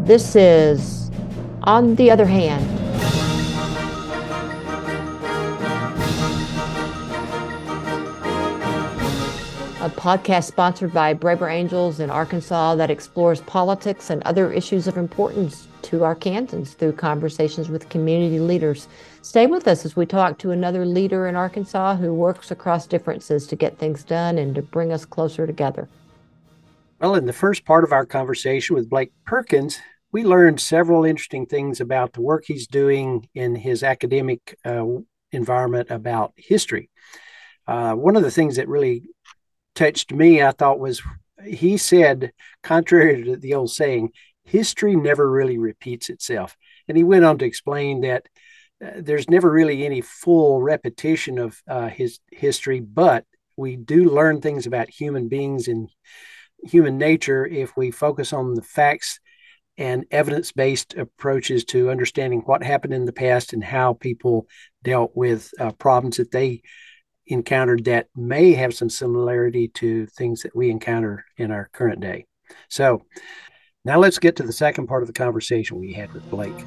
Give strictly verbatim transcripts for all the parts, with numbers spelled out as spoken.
This is On the Other Hand, a podcast sponsored by Braver Angels in Arkansas that explores politics and other issues of importance to Arkansans through conversations with community leaders. Stay with us as we talk to another leader in Arkansas who works across differences to get things done and to bring us closer together. Well, in the first part of our conversation with Blake Perkins, we learned several interesting things about the work he's doing in his academic uh, environment about history. Uh, one of the things that really touched me, I thought, was he said, contrary to the old saying, history never really repeats itself. And he went on to explain that uh, there's never really any full repetition of uh, his history, but we do learn things about human beings and human nature if we focus on the facts and evidence-based approaches to understanding what happened in the past and how people dealt with uh, problems that they encountered that may have some similarity to things that we encounter in our current day. So now let's get to the second part of the conversation we had with Blake.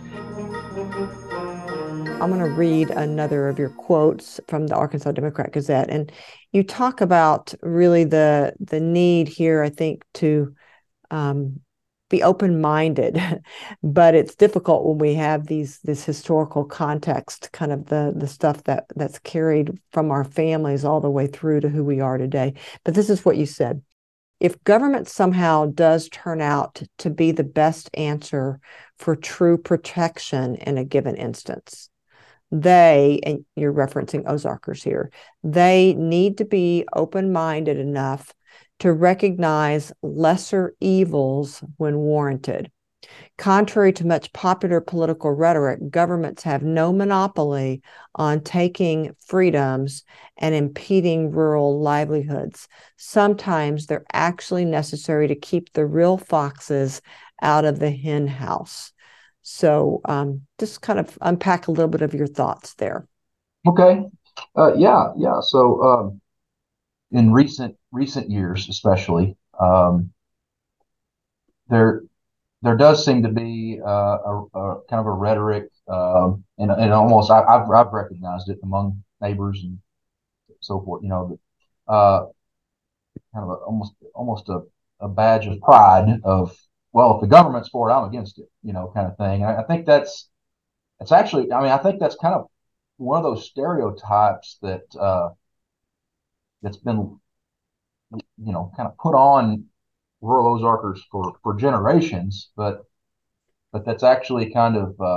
I'm going to read another of your quotes from the Arkansas Democrat Gazette. And you talk about really the the need here, I think, to um, be open-minded, but it's difficult when we have these this historical context, kind of the the stuff that that's carried from our families all the way through to who we are today. But this is what you said. If government somehow does turn out to be the best answer for true protection in a given instance, they, and you're referencing Ozarkers here, they need to be open-minded enough to recognize lesser evils when warranted. Contrary to much popular political rhetoric, governments have no monopoly on taking freedoms and impeding rural livelihoods. Sometimes they're actually necessary to keep the real foxes out of the hen house. So um, just kind of unpack a little bit of your thoughts there. Okay. Uh, yeah, yeah. So um, in recent recent years, especially, um, there there does seem to be uh, a, a kind of a rhetoric, um, and, and almost I, I've I've recognized it among neighbors and so forth. You know, uh, kind of a, almost almost a, a badge of pride of, well, if the government's for it, I'm against it. You know, kind of thing. And I, I think that's it's actually. I mean, I think that's kind of one of those stereotypes that uh, that's been, you know, kind of put on rural Ozarkers for for generations, but but that's actually kind of, uh,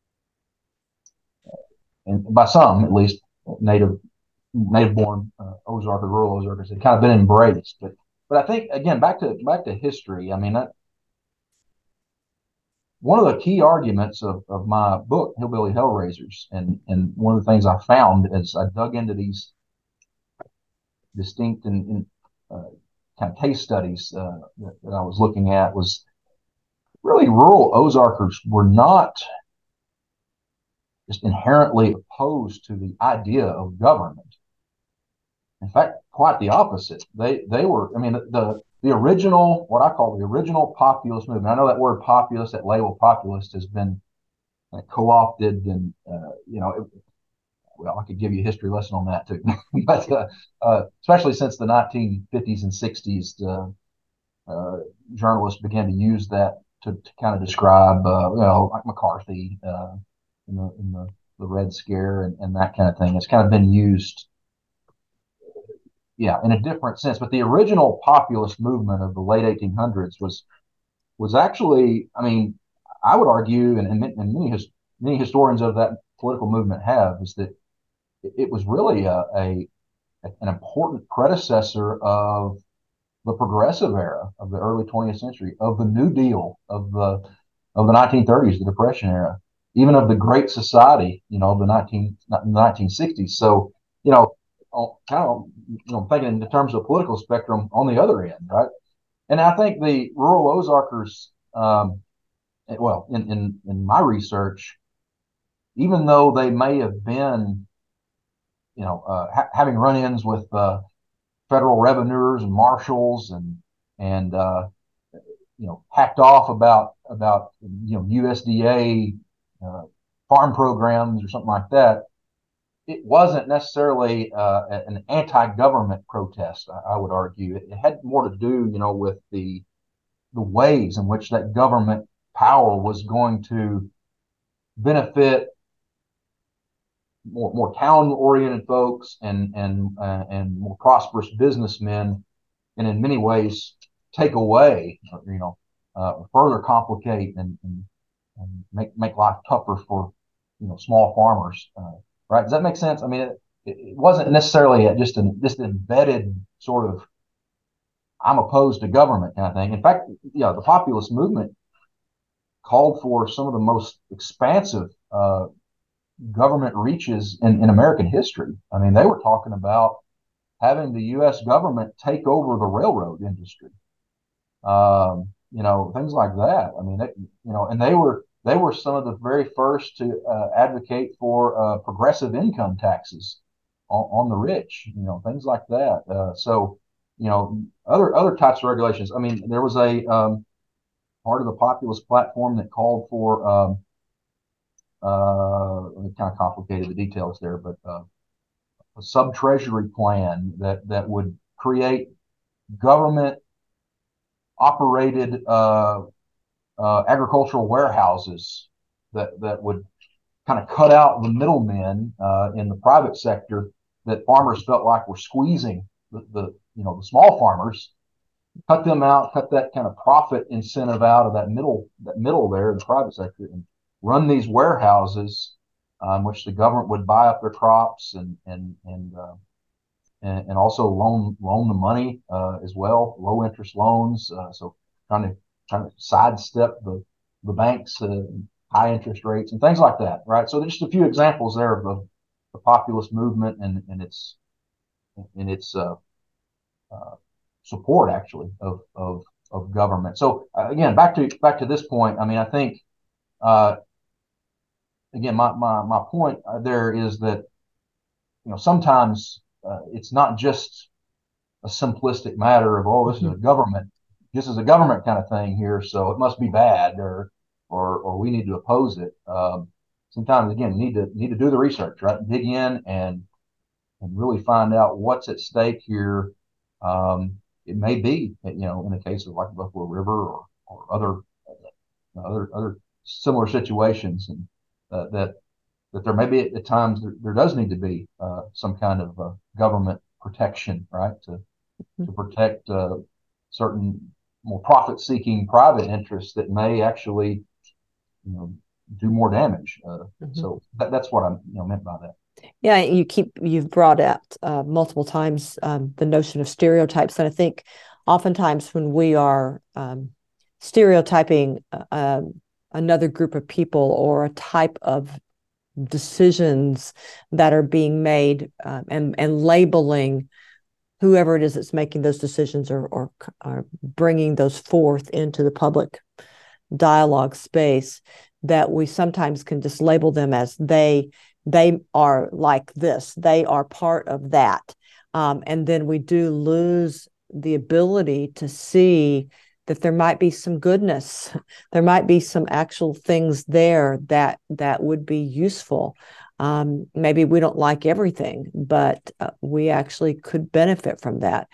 and by some at least, native native born uh, Ozarkers, rural Ozarkers, have kind of been embraced. But but I think, again, back to back to history. I mean, that, one of the key arguments of, of my book, Hillbilly Hellraisers, and and one of the things I found as I dug into these distinct and, and uh, kind of case studies uh, that, that I was looking at, was really rural Ozarkers were not just inherently opposed to the idea of government. In fact, quite the opposite. They they were. I mean, the the original, what I call the original populist movement. I know that word populist, that label populist, has been uh, co-opted, and uh, you know, it, well, I could give you a history lesson on that too. But uh, uh, especially since the nineteen fifties and sixties, uh, uh, journalists began to use that to, to kind of describe, uh, you know, like McCarthy uh, in the in the, the Red Scare and, and that kind of thing. It's kind of been used, yeah, in a different sense. But the original populist movement of the late eighteen hundreds was was actually, I mean, I would argue, and, and, and many his, many historians of that political movement have, is that it was really a, a an important predecessor of the progressive era of the early twentieth century, of the New Deal, of the of the nineteen thirties, the Depression era, even of the Great Society, you know, the nineteen nineteen sixties. So, you know, kind of, you know, thinking in terms of the political spectrum on the other end, right? And I think the rural Ozarkers, um, well, in, in in my research, even though they may have been, you know, uh, ha- having run-ins with uh, federal revenuers and marshals and and uh, you know, hacked off about about you know U S D A uh, farm programs or something like that, it wasn't necessarily uh, an anti-government protest. I, I would argue it, it had more to do, you know, with the the ways in which that government power was going to benefit more more town-oriented folks and and uh, and more prosperous businessmen, and in many ways take away, you know, uh, further complicate and, and, and make make life tougher for, you know, small farmers. Uh, right? Does that make sense? I mean, it, it wasn't necessarily just an just embedded sort of I'm opposed to government kind of thing. In fact, yeah, the populist movement called for some of the most expansive uh, government reaches in, in American history. I mean, they were talking about having the U S government take over the railroad industry, um, you know, things like that. I mean, they, you know, and they were they were some of the very first to uh, advocate for uh, progressive income taxes on, on the rich, you know, things like that. Uh, so, you know, other other types of regulations. I mean, there was a um, part of the populist platform that called for um, uh, kind of complicated the details there, but uh, a sub treasury plan that that would create government operated uh, uh, agricultural warehouses that that would kind of cut out the middlemen uh, in the private sector that farmers felt like were squeezing the, the you know the small farmers, cut them out, cut that kind of profit incentive out of that middle that middle there in the private sector, and run these warehouses, um, which the government would buy up their crops and and and uh, and, and also loan loan the money uh, as well, low interest loans. Uh, so trying to trying to sidestep the the banks, uh, high interest rates and things like that, right? So there's just a few examples there of the, the populist movement and and its and its uh, uh, support actually of of of government. So uh, again, back to back to this point. I mean, I think uh, again, my my my point there is that, you know, sometimes uh, it's not just a simplistic matter of, oh, this is a government, this is a government kind of thing here, so it must be bad, or or or we need to oppose it. Um, sometimes again, you need to need to do the research, right? Dig in and and really find out what's at stake here. Um, it may be, you know, in the case of like Buffalo River or or other uh, other other similar situations, and uh, that that there may be at times there, there does need to be uh, some kind of uh, government protection, right, to to protect uh, certain more profit-seeking private interests that may actually, you know, do more damage. Uh, mm-hmm. So that, that's what I, you know, meant by that. Yeah, you keep you've brought out uh, multiple times um, the notion of stereotypes, and I think oftentimes when we are um, stereotyping uh, another group of people or a type of decisions that are being made uh, and and labeling whoever it is that's making those decisions or, or or bringing those forth into the public dialogue space, that we sometimes can just label them as they they are like this, they are part of that, um, and then we do lose the ability to see that there might be some goodness, there might be some actual things there that that would be useful. Um, maybe we don't like everything, but uh, we actually could benefit from that.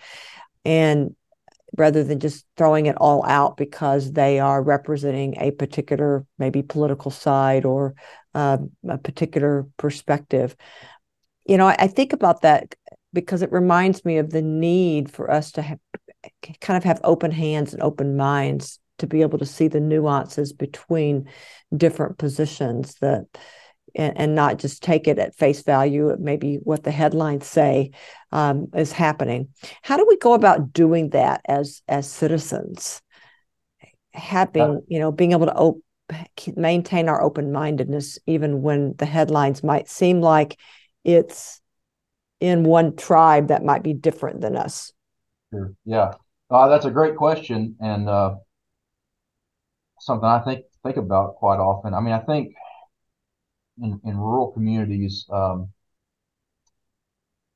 And rather than just throwing it all out because they are representing a particular maybe political side or uh, a particular perspective. You know, I, I think about that because it reminds me of the need for us to have, kind of have open hands and open minds to be able to see the nuances between different positions, that and, and not just take it at face value, maybe what the headlines say um, is happening. How do we go about doing that as as citizens? Having, you know, being able to op- maintain our open-mindedness, even when the headlines might seem like it's in one tribe that might be different than us. Sure. Yeah. Uh, that's a great question, and uh, something I think think about quite often. I mean, I think in, in rural communities, um,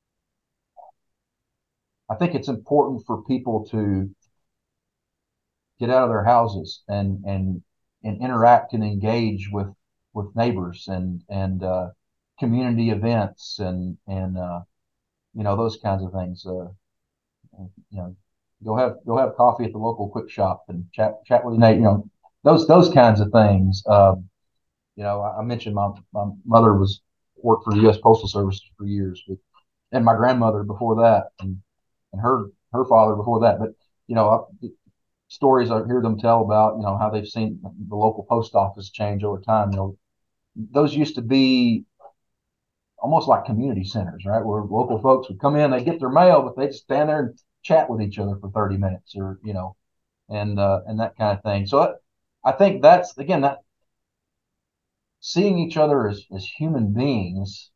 I think it's important for people to get out of their houses and and and interact and engage with with neighbors and and uh, community events and and uh, you know, those kinds of things. Uh, you know, go have go have coffee at the local quick shop and chat chat with Nate. You know, those those kinds of things. Um, you know, I, I mentioned my my mother was worked for the U S Postal Service for years, but, and my grandmother before that, and and her her father before that. But you know, I, stories I hear them tell about, you know, how they've seen the local post office change over time. You know, those used to be almost like community centers, right? Where local folks would come in, they get their mail, but they'd stand there and chat with each other for thirty minutes or, you know, and, uh, and that kind of thing. So I, I think that's, again, that seeing each other as, as human beings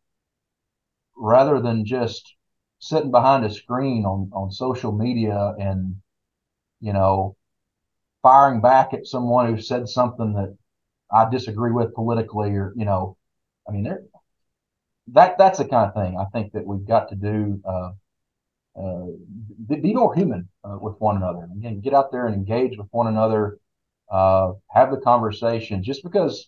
rather than just sitting behind a screen on, on social media and, you know, firing back at someone who said something that I disagree with politically, or, you know, I mean, there, that that's the kind of thing I think that we've got to do. Uh, uh, be, be more human uh, with one another. Again, get out there and engage with one another. Uh, have the conversation. Just because,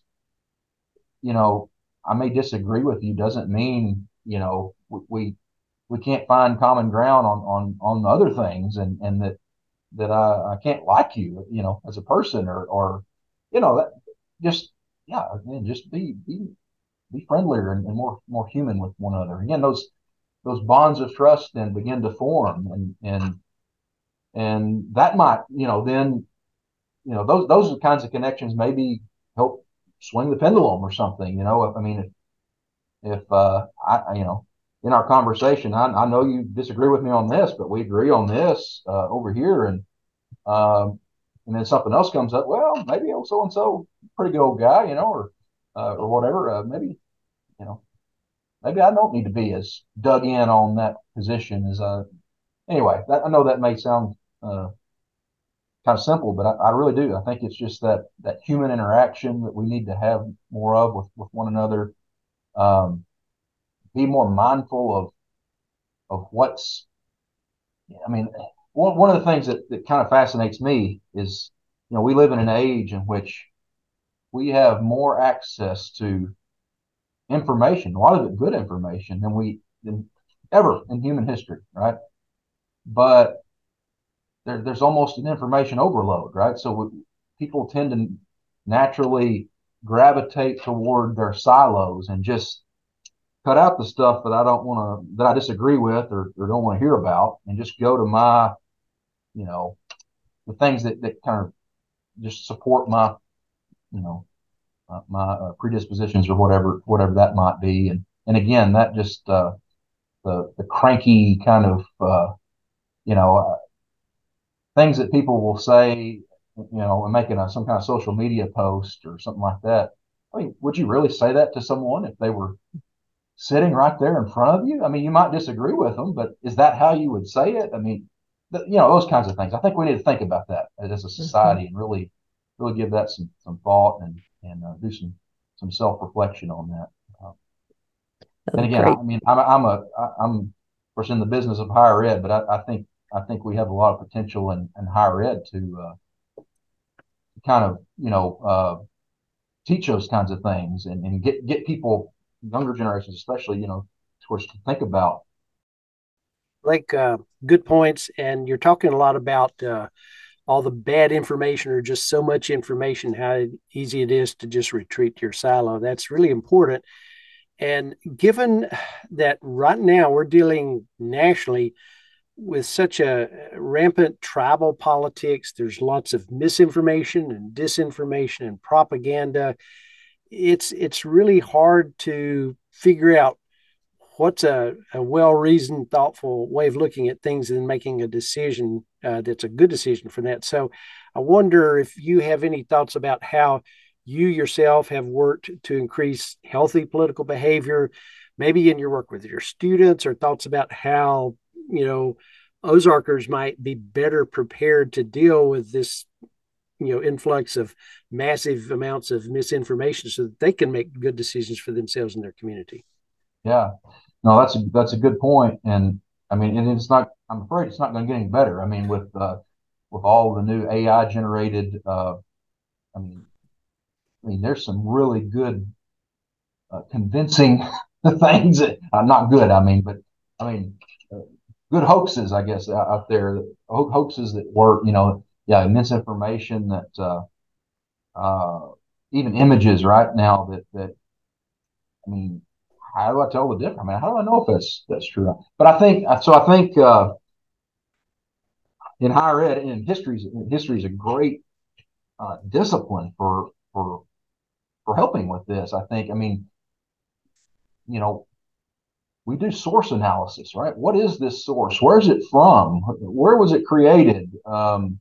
you know, I may disagree with you doesn't mean, you know, we we can't find common ground on on on other things, and and that that I, I can't like you, you know, as a person, or or you know, that just yeah, man, just be be be friendlier and, and more more human with one another. Again, those those bonds of trust then begin to form, and and and that might, you know, then, you know, those those are the kinds of connections maybe help swing the pendulum or something. You know, I mean, if if uh, I, you know, in our conversation, I, I know you disagree with me on this, but we agree on this uh, over here, and um, and then something else comes up. Well, maybe old so and so, pretty good old guy, you know, or uh, or whatever. Uh, maybe, you know, maybe I don't need to be as dug in on that position as uh. Anyway, that, I know that may sound uh, kind of simple, but I, I really do. I think it's just that that human interaction that we need to have more of with with one another. Um, be more mindful of of what's. I mean, one one of the things that that kind of fascinates me is, you know, we live in an age in which we have more access to information, a lot of it good information, than we than ever in human history, right? But there, there's almost an information overload, right? So we, people tend to naturally gravitate toward their silos and just cut out the stuff that I don't want to, that I disagree with, or, or don't want to hear about, and just go to my, you know, the things that, that kind of just support my, you know, uh, my uh, predispositions, or whatever, whatever that might be. And, and again, that just, uh, the, the cranky kind of, uh, you know, uh, things that people will say, you know, and making a, some kind of social media post or something like that. I mean, would you really say that to someone if they were sitting right there in front of you? I mean, you might disagree with them, but is that how you would say it? I mean, the, you know, those kinds of things. I think we need to think about that as a society, mm-hmm. and really, really give that some, some thought, and, and uh, do some, some self-reflection on that. Uh, and again, great. I mean, I'm, I'm a, I'm, of course, in the business of higher ed, but I, I think, I think we have a lot of potential in, in higher ed to uh, kind of, you know, uh, teach those kinds of things, and, and get, get people, younger generations especially, you know, of course, to think about. Like uh, good points. And you're talking a lot about uh, all the bad information, or just so much information, how easy it is to just retreat to your silo. That's really important. And given that right now we're dealing nationally with such a rampant tribal politics, there's lots of misinformation and disinformation and propaganda. It's it's really hard to figure out what's a, a well-reasoned, thoughtful way of looking at things and making a decision uh, that's a good decision for that. So I wonder if you have any thoughts about how you yourself have worked to increase healthy political behavior, maybe in your work with your students, or thoughts about how, you know, Ozarkers might be better prepared to deal with this, you know, influx of massive amounts of misinformation, so that they can make good decisions for themselves and their community. Yeah, no, that's a, that's a good point. And I mean, and it's not, I'm afraid it's not going to get any better. I mean, with, uh, with all the new A I generated, uh, I mean, I mean, there's some really good, uh, convincing things that are uh, not good. I mean, but I mean, uh, good hoaxes, I guess, out, out there, ho- hoaxes that work. You know, yeah, misinformation that, uh, uh, even images right now that that I mean, how do I tell the difference? I mean, how do I know if that's that's true? But I think so. I think uh, in higher ed and history, history is a great uh, discipline for for for helping with this. I think. I mean, you know, we do source analysis, right? What is this source? Where's it from? Where was it created? Um,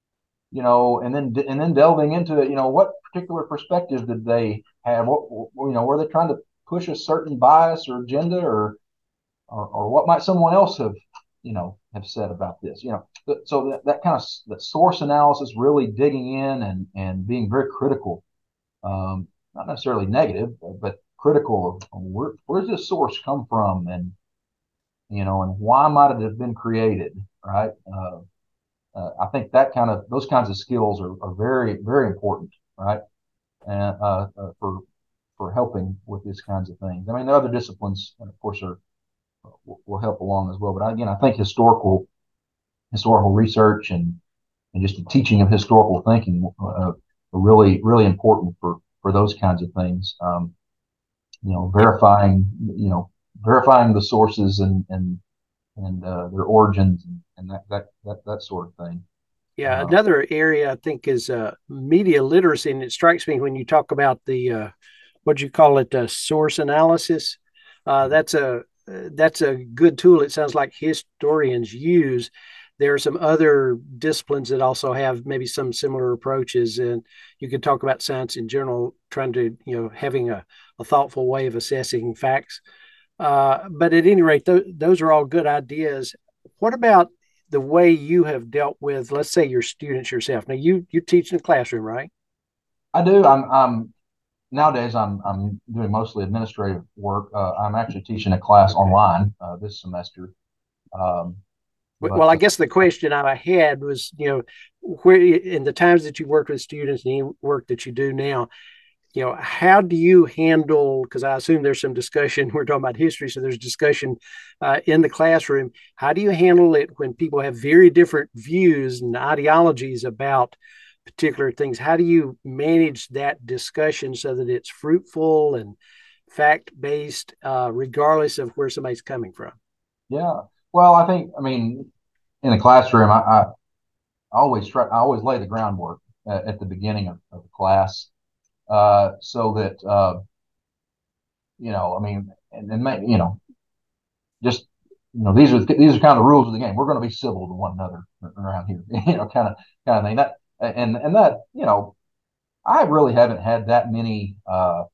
you know, and then and then delving into it. You know, what particular perspective did they have? What you know, were they trying to push a certain bias or agenda, or or, or what might someone else have, you know, have said about this? You know, so that, that kind of that source analysis, really digging in and and being very critical, um, not necessarily negative, but critical of where where's this source come from, and you know, and why might it have been created, right? Uh, uh, I think that kind of those kinds of skills are, are very very important, right? And uh, uh, for for helping with these kinds of things. I mean, the other disciplines, of course, are will, will help along as well. But again, I think historical historical research and and just the teaching of historical thinking uh, are really really important for for those kinds of things. Um, you know, verifying you know verifying the sources and and and uh, their origins and, and that, that that that sort of thing. Yeah, Uh, another area I think is uh, media literacy, and it strikes me when you talk about the uh, what you call it, uh, source analysis. Uh, that's a that's a good tool. It sounds like historians use. There are some other disciplines that also have maybe some similar approaches, and you could talk about science in general, trying to you know having a, a thoughtful way of assessing facts. Uh, but at any rate, th- those are all good ideas. What about the way you have dealt with, let's say, your students yourself? Now, you you teach in the classroom, right? I do. I'm, I'm nowadays I'm I'm doing mostly administrative work. Uh, I'm actually teaching a class Okay. online uh, this semester. Um, Well, but I guess the question I had was, you know, where in the times that you worked with students and the work that you do now, you know, how do you handle, because I assume there's some discussion, we're talking about history, so there's discussion uh, in the classroom. How do you handle it when people have very different views and ideologies about particular things? How do you manage that discussion so that it's fruitful and fact-based, uh, regardless of where somebody's coming from? yeah, well, I think I mean in the classroom, I, I always try. I always lay the groundwork at, at the beginning of, of the class, uh, so that uh, you know, I mean, and, and make, you know, just you know, these are these are kind of the rules of the game. We're going to be civil to one another around here, you know, kind of kind of thing. That and and that you know, I really haven't had that many uh,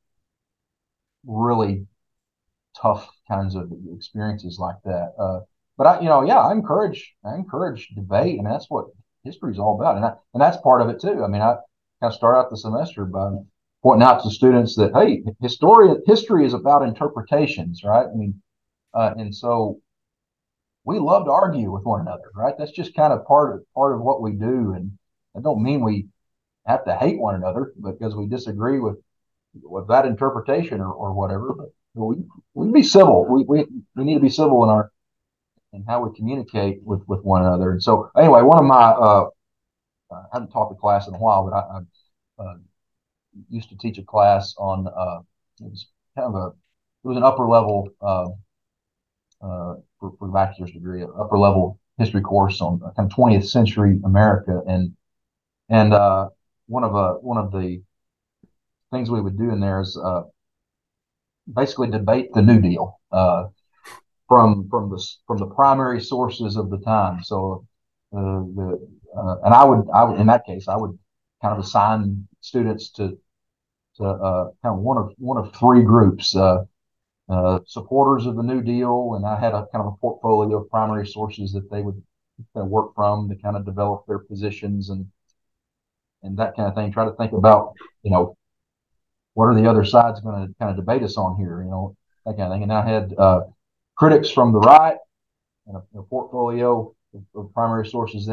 really tough kinds of experiences like that. Uh, but I, you know, yeah, I encourage I encourage debate, and that's what history is all about, and I, and that's part of it too. I mean, I kind of start out the semester by pointing out to students that hey, history history is about interpretations, right? I mean, uh, and so we love to argue with one another, right? That's just kind of part of part of what we do, and that don't mean we have to hate one another because we disagree with with that interpretation or, or whatever. But we we be civil. We, we we need to be civil in our in how we communicate with with one another. And so anyway, one of my uh, I haven't taught the class in a while, but I, I uh, used to teach a class on uh, it was kind of a it was an upper level uh, uh, for, for bachelor's degree, upper level history course on kind of twentieth century America, and and uh, one of uh, one of the things we would do in there is uh, basically debate the New Deal uh, from from the from the primary sources of the time. So uh, the uh, and I would I would in that case I would kind of assign students to to uh, kind of one of one of three groups. Uh, uh, supporters of the New Deal, and I had a kind of a portfolio of primary sources that they would kind of work from to kind of develop their positions and and that kind of thing. Try to think about, you know, what are the other sides going to kind of debate us on here, you know, that kind of thing. And I had uh, critics from the right and a, a portfolio of, of primary sources there.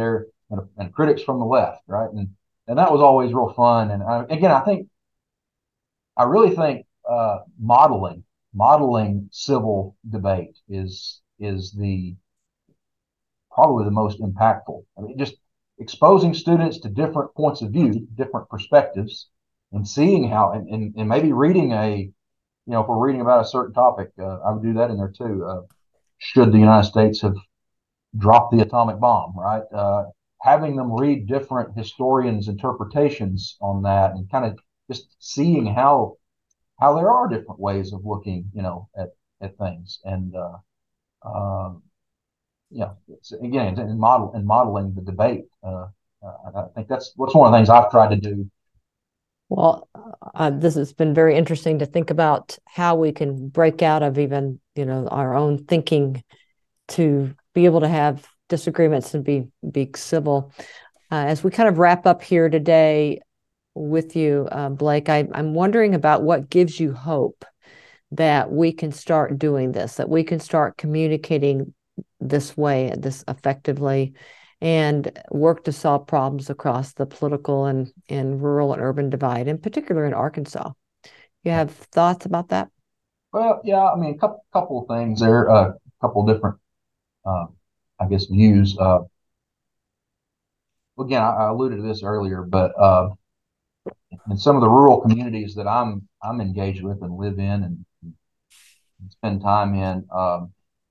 and, and critics from the left, right? And and that was always real fun. And I, again, I think I really think uh, modeling modeling civil debate is is the probably the most impactful. I mean, just exposing students to different points of view, different perspectives, and seeing how, and, and, and maybe reading a, you know, if we're reading about a certain topic, uh, I would do that in there too. Uh, should the United States have dropped the atomic bomb, right? Uh, having them read different historians' interpretations on that, and kind of just seeing how how there are different ways of looking, you know, at at things, and uh, um, yeah, it's, again, in model in modeling the debate. Uh, uh, I think that's what's one of the things I've tried to do. Well, uh, this has been very interesting to think about how we can break out of even, you know, our own thinking to be able to have disagreements and be be civil. Uh, as we kind of wrap up here today with you, uh, Blake, I, I'm wondering about what gives you hope that we can start doing this, that we can start communicating this way, this effectively, and work to solve problems across the political and, and rural and urban divide, in particular in Arkansas. You have thoughts about that? Well, yeah, I mean, a couple couple of things there, a uh, couple different, uh, I guess, views. Uh, again, I, I alluded to this earlier, but uh, in some of the rural communities that I'm I'm engaged with and live in and, and spend time in, um,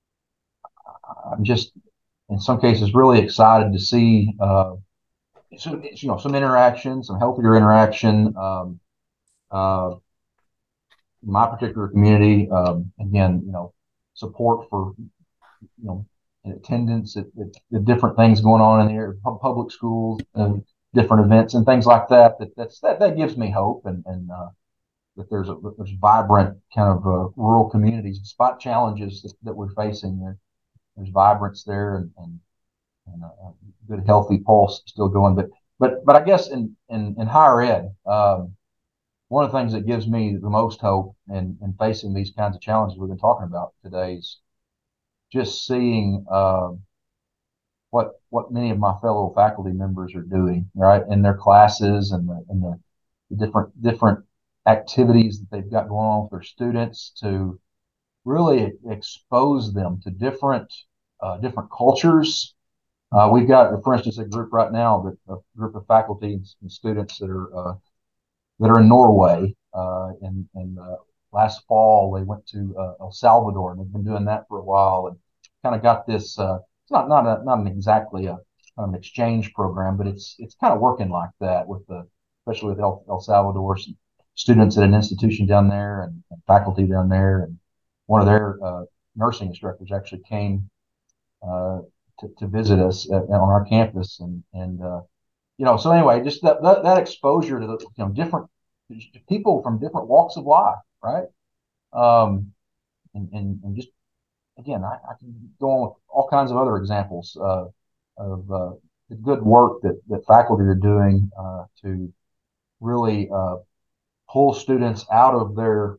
I'm just in some cases really excited to see uh, some, you know, some interaction, some healthier interaction. Um, uh, in my particular community, um, again, you know, support for, you know, attendance at, at, at different things going on in the area, public schools, and different events and things like that. That that's that that gives me hope, and and uh, that there's a there's vibrant kind of uh, rural communities despite challenges that, that we're facing. There, there's vibrance there, and and, and a, a good healthy pulse still going. But but but I guess in in, in higher ed. Um, one of the things that gives me the most hope in, in facing these kinds of challenges we've been talking about today is just seeing uh, what what many of my fellow faculty members are doing, right, in their classes and the, and the, the different different activities that they've got going on with their students to really expose them to different uh, different cultures. Uh, we've got, for instance, a group right now, that a group of faculty and students that are uh, that are in Norway. Uh, and and uh, last fall they went to uh, El Salvador, and they've been doing that for a while, and kind of got this. Uh, it's not not a, not an exactly a an exchange program, but it's it's kind of working like that with the, especially with El, El Salvador students at an institution down there, and, and faculty down there, and one of their uh, nursing instructors actually came uh, to, to visit us at, on our campus, and and uh, you know, so anyway, just that, that, that exposure to the, you know, different people from different walks of life, right? Um, and, and, and just, again, I, I can go on with all kinds of other examples uh, of uh, the good work that, that faculty are doing uh, to really uh, pull students out of their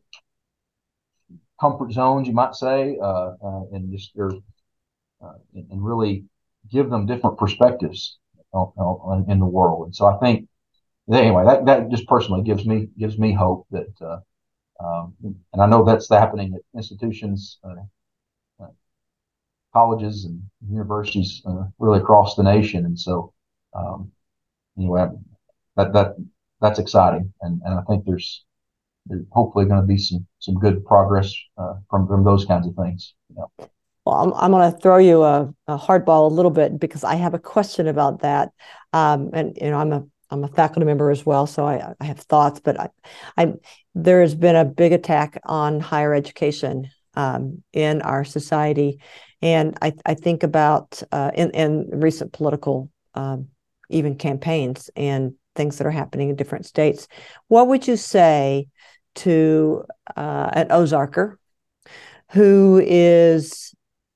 comfort zones, you might say, uh, uh, and just their, uh, and, and really give them different perspectives in the world. And so I think, anyway, that, that just personally gives me gives me hope that, uh, um, and I know that's happening at institutions, uh, uh, colleges and universities uh, really across the nation. And so, um, anyway, that that that's exciting, and, and I think there's there's hopefully going to be some some good progress uh, from from those kinds of things. You know. Well, I'm, I'm going to throw you a, a hardball a little bit because I have a question about that. Um, and, you know, I'm a I'm a faculty member as well, so I, I have thoughts, but I, I there has been a big attack on higher education um, in our society. And I, I think about uh, in, in recent political um, even campaigns and things that are happening in different states. What would you say to uh, an Ozarker who is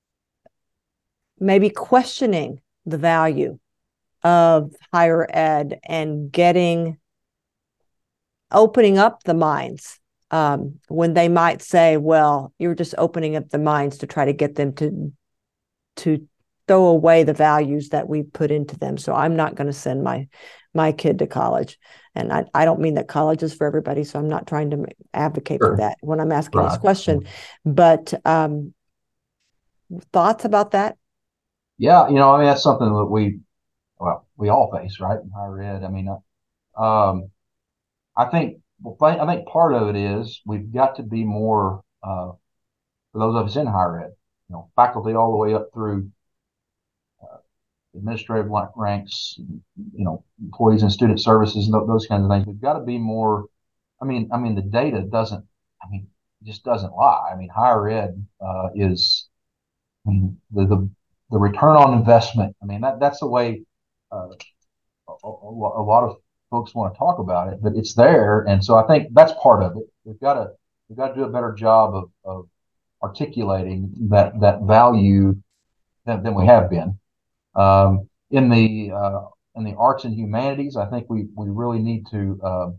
maybe questioning the value of higher ed and getting, opening up the minds um, when they might say, well, you're just opening up the minds to try to get them to, to throw away the values that we put into them. So I'm not going to send my my kid to college. And I, I don't mean that college is for everybody, so I'm not trying to advocate Sure. for that when I'm asking Right. this question. But um, thoughts about that? Yeah, you know, I mean, that's something that we, well, we all face, right, in higher ed. I mean, uh, um, I think, well, I think part of it is we've got to be more, uh, for those of us in higher ed, you know, faculty all the way up through uh, administrative ranks, you know, employees and student services and those kinds of things. We've got to be more. I mean, I mean, the data doesn't. I mean, just doesn't lie. I mean, higher ed uh, is I mean, the, the the return on investment. I mean, that that's the way uh, a, a lot of folks want to talk about it, but it's there, and so I think that's part of it. We've got to we've got to do a better job of, of articulating that that value than, than we have been. Um, in the uh, in the arts and humanities, I think we we really need to uh,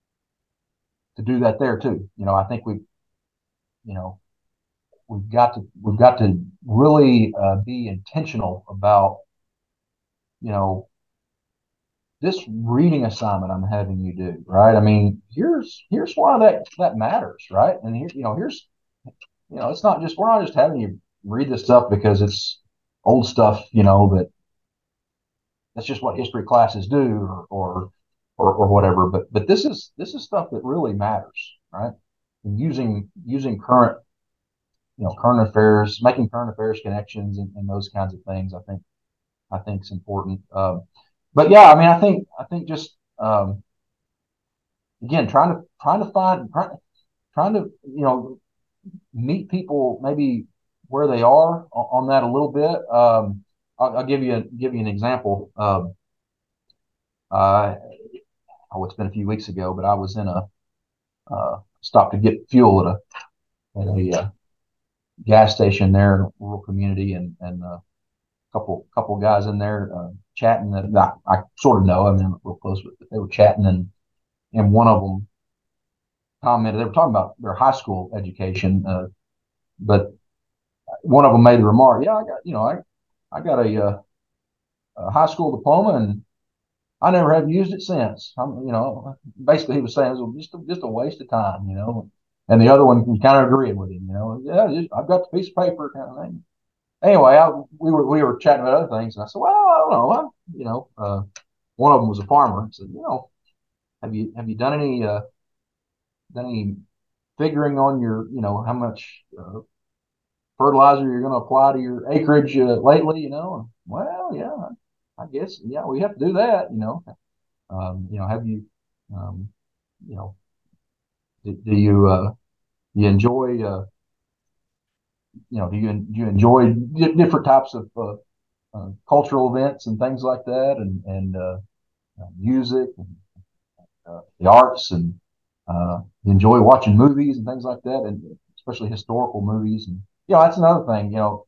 to do that there too. You know, I think we, you know, we've got to we've got to really uh, be intentional about, you know, this reading assignment I'm having you do, right? I mean, here's here's why that that matters, right? And here, you know, here's, you know, it's not just we're not just having you read this stuff because it's old stuff, you know, that that's just what history classes do, or or or, or whatever. But but this is this is stuff that really matters, right? And using using current, you know, current affairs, making current affairs connections and, and those kinds of things, I think I think is important. Um, but yeah, I mean, I think I think just um, again trying to trying to find trying, trying to you know meet people maybe where they are on, on that a little bit. Um, I'll, I'll give you a, give you an example. Um, uh, oh, it's been a few weeks ago, but I was in a uh, stop to get fuel at a at a uh, gas station there in a rural community, and and a couple couple guys in there uh, chatting that I, I sort of know. I mean, I'm real close with, but they were chatting, and and one of them commented. They were talking about their high school education, uh, but one of them made the remark, "Yeah, I got you know I I got a, uh, a high school diploma, and I never have used it since." I'm, you know, basically he was saying it was just a, just a waste of time, you know. And the other one kind of agreed with him, you know. Yeah, just, I've got the piece of paper, kind of thing. Anyway, I, we were we were chatting about other things, and I said, "Well, I don't know. I, you know, uh, one of them was a farmer." I said, "You know, have you have you done any uh, done any figuring on your, you know, how much uh, fertilizer you're going to apply to your acreage uh, lately?" You know, and, well, yeah, I guess, yeah, we have to do that. You know, um, you know, have you, um, you know, do, do you uh, you enjoy, uh, you know, do you do you enjoy di- different types of uh, uh, cultural events and things like that, and and uh, uh, music and uh, the arts, and uh, you enjoy watching movies and things like that, and especially historical movies. And you know, that's another thing. You know,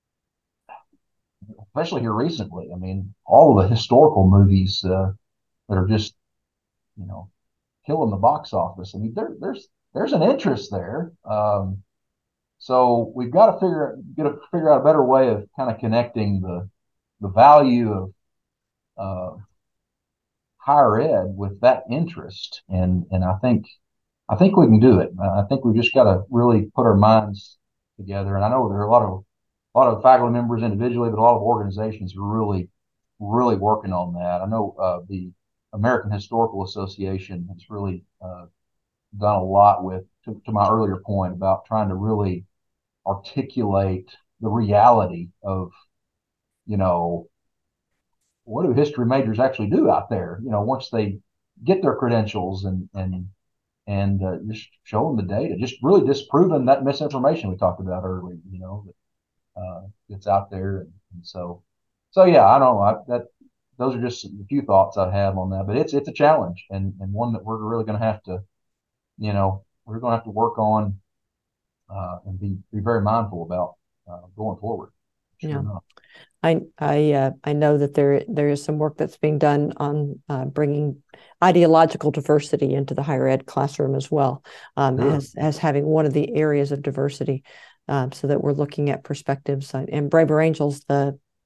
especially here recently. I mean, all of the historical movies uh, that are just, you know, killing the box office. I mean, there, there's there's an interest there. Um, so we've got to figure get to figure out a better way of kind of connecting the the value of uh, higher ed with that interest, and and I think I think we can do it. I think we've just got to really put our minds together. And I know there are a lot of a lot of faculty members individually, but a lot of organizations are really really working on that. I know uh, the American Historical Association has really uh, done a lot with, to, to my earlier point about trying to really articulate the reality of, you know, what do history majors actually do out there, you know, once they get their credentials, and and and uh, just show them the data, just really disproving that misinformation we talked about earlier, you know, that uh, it's out there. And, and so, so yeah, I don't know. I, that those are just a few thoughts I have on that, but it's it's a challenge, and and one that we're really going to have to, you know, we're going to have to work on uh, and be be very mindful about uh, going forward. Sure Yeah. enough. I I uh, I know that there there is some work that's being done on uh, bringing ideological diversity into the higher ed classroom as well, um, Sure. as as having one of the areas of diversity, um, so that we're looking at perspectives. And Braver Angels, the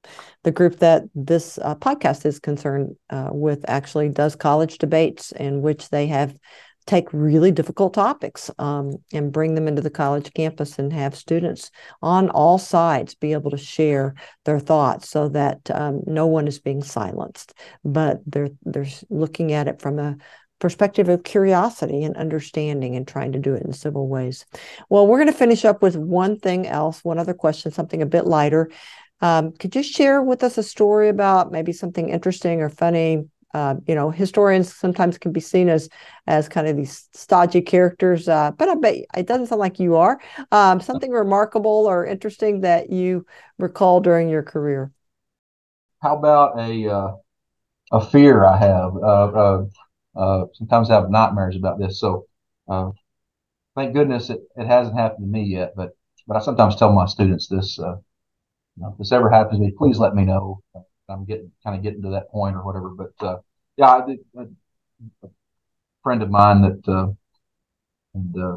The group that this uh, podcast is concerned uh, with actually does college debates in which they have take really difficult topics um, and bring them into the college campus and have students on all sides be able to share their thoughts so that um, no one is being silenced, but they're they're looking at it from a perspective of curiosity and understanding and trying to do it in civil ways. Well, we're going to finish up with one thing else, one other question, something a bit lighter. Um, could you share with us a story about maybe something interesting or funny? Uh, you know, historians sometimes can be seen as as kind of these stodgy characters, uh, but I bet it doesn't sound like you are. Um, something remarkable or interesting that you recall during your career. How about a uh, a fear I have? Uh, uh, uh, sometimes I have nightmares about this. So, uh, thank goodness it, it hasn't happened to me yet. But but I sometimes tell my students this. Uh, you know, if this ever happens to me, please let me know. I'm getting kind of getting to that point or whatever. But uh, yeah, I did, a friend of mine that uh, and uh,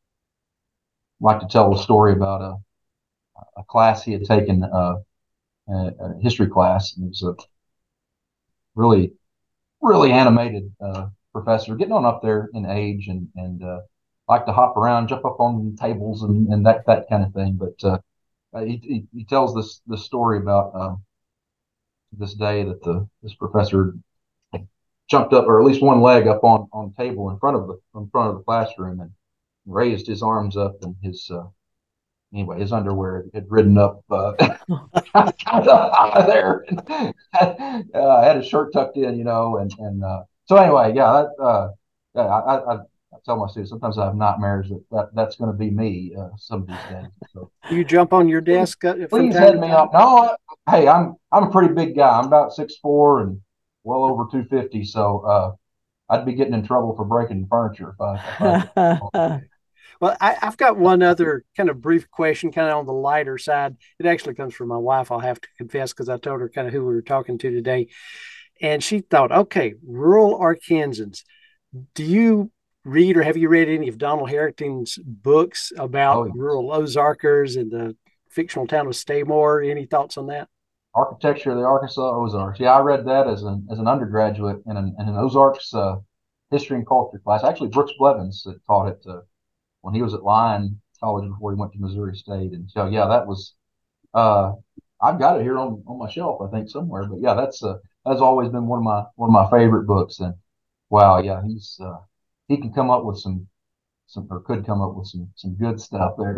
like to tell a story about a a class he had taken, uh, a, a history class. And it was a really really animated uh, professor, getting on up there in age, and and uh, like to hop around, jump up on tables, and, and that that kind of thing. But uh, he, he he tells this this story about. Uh, this day that the this professor jumped up, or at least one leg up on on table in front of the in front of the classroom, and raised his arms up, and his uh, anyway his underwear had ridden up uh, out of there. And, uh, had his shirt tucked in, you know, and and uh, so anyway, yeah, that, uh, yeah, I, I, I tell my students sometimes I have nightmares that, that that's going to be me uh, some of these days. So, you jump on your desk. Please, please head me up. No, I, hey, I'm I'm a pretty big guy. I'm about six four and well over two fifty. So uh, I'd be getting in trouble for breaking furniture if I. If I Well, I, I've got one other kind of brief question, kind of on the lighter side. It actually comes from my wife, I'll have to confess, because I told her kind of who we were talking to today. And she thought, okay, rural Arkansans, do you read or have you read any of Donald Harrington's books about oh, yes. rural Ozarkers and the fictional town of Staymore? Any thoughts on that? Architecture of the Arkansas Ozarks. Yeah, I read that as an as an undergraduate in an, in an Ozarks uh, history and culture class. Actually, Brooks Blevins taught it uh, when he was at Lyon College before he went to Missouri State. And so, yeah, that was, uh, I've got it here on, on my shelf, I think, somewhere. But yeah, that's uh, that's always been one of my one of my favorite books. And wow, yeah, he's uh, he can come up with some some or could come up with some some good stuff there.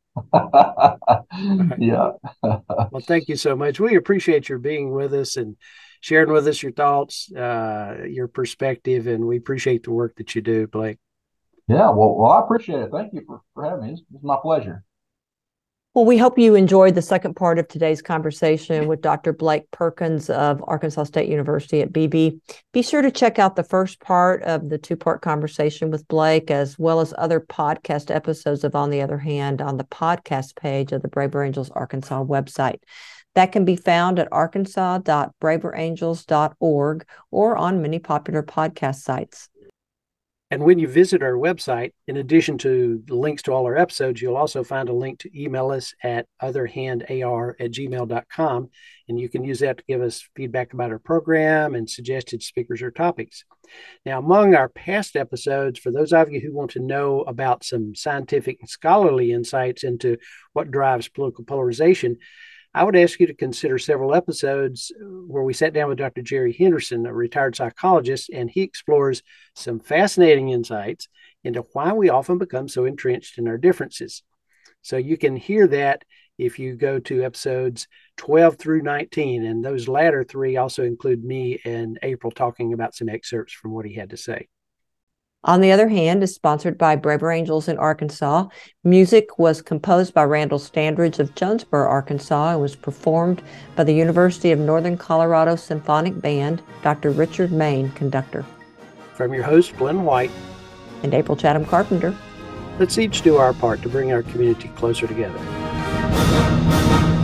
Yeah. Well, thank you so much. We appreciate your being with us and sharing with us your thoughts, uh, your perspective, and we appreciate the work that you do, Blake. Yeah, well, well, I appreciate it. Thank you for, for having me. It's, it's my pleasure. Well, we hope you enjoyed the second part of today's conversation with Doctor Blake Perkins of Arkansas State University at B B. Be sure to check out the first part of the two-part conversation with Blake, as well as other podcast episodes of On the Other Hand on the podcast page of the Braver Angels Arkansas website. That can be found at arkansas dot braver angels dot org or on many popular podcast sites. And when you visit our website, in addition to the links to all our episodes, you'll also find a link to email us at otherhandar at gmail dot com. And you can use that to give us feedback about our program and suggested speakers or topics. Now, among our past episodes, for those of you who want to know about some scientific and scholarly insights into what drives political polarization, I would ask you to consider several episodes where we sat down with Doctor Jerry Henderson, a retired psychologist, and he explores some fascinating insights into why we often become so entrenched in our differences. So you can hear that if you go to episodes twelve through nineteen, and those latter three also include me and April talking about some excerpts from what he had to say. On the Other Hand is sponsored by Braver Angels in Arkansas. Music was composed by Randall Standridge of Jonesboro, Arkansas, and was performed by the University of Northern Colorado Symphonic Band, Doctor Richard Main, conductor. From your host, Glenn White. And April Chatham Carpenter. Let's each do our part to bring our community closer together.